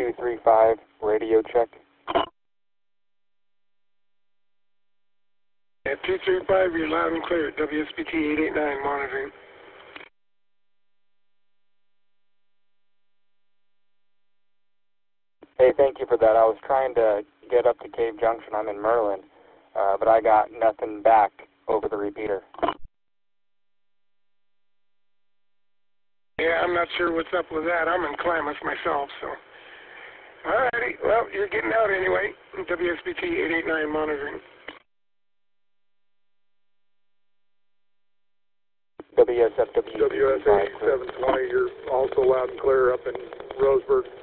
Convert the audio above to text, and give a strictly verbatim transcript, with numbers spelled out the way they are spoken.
two three five, radio check. At two three five, you're loud and clear. W S B T eight eight nine monitoring. Hey, thank you for that. I was trying to get up to Cave Junction. I'm in Merlin, uh, but I got nothing back over the repeater. Yeah, I'm not sure what's up with that. I'm in Klamath myself, so. Alrighty, well, you're getting out anyway. W S B T eight eight nine monitoring. W S F W W S eighty-seven twenty, you're also loud and clear up in Roseburg.